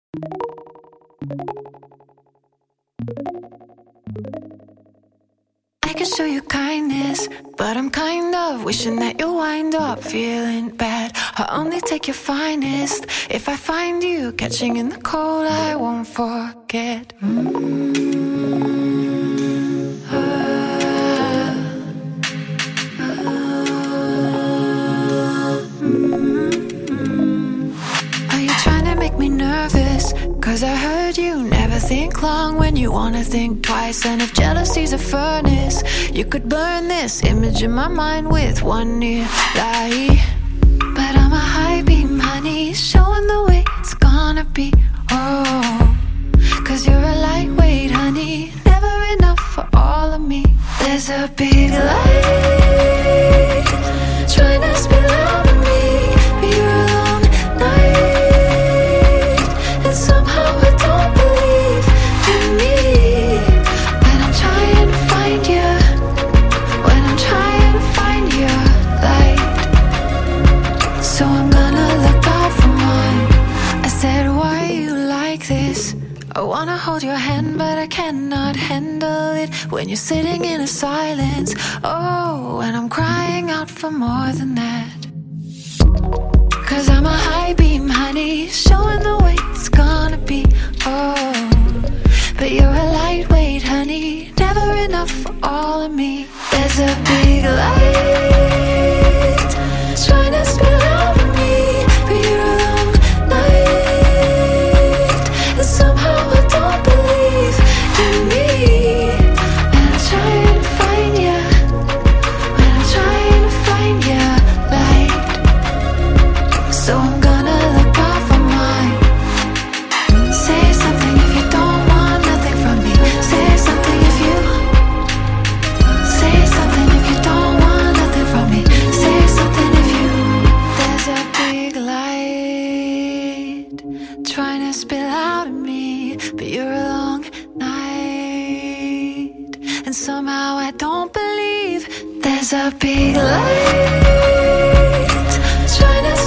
I can show you kindness, but I'm kind of wishing that you'll wind up feeling bad. I'll only take your finest. If I find you catching in the cold, I won't forget. Are you trying to make me nervous? Cause I heard you never think long when you wanna think twice. And if jealousy's a furnace, you could burn this image in my mind with one near lie. But I'm a high beam, honey, showing the way it's gonna be. Oh, cause you're a lightweight, honey, never enough for all of me. There's a big light trying to spill out of me, but you're a long night, and somehow I don't believe in me. When I'm trying to find you, when I'm trying to find your light, so I'm gonna look out for mine. I said, why you like this? I wanna hold your hand, but I cannot handle it when you're sitting in a silence. Oh, and I'm crying out for more than that. Cause I'm a high beam, honey, showing the way it's gonna be. Oh, but you're a lightweight, honey, never enough for all of me. There's a big light trying to spill out of me, but you're a long night, and somehow I don't believe in me. When I'm trying to find you, when I'm trying to find your light, so I'm gonna look out for mine. Say something if you don't want nothing from me. Say something if you say something if you don't want nothing from me. Say something if you. There's a big light trying to spill out of me, but you're a long night, and somehow I don't believe. There's a big light trying to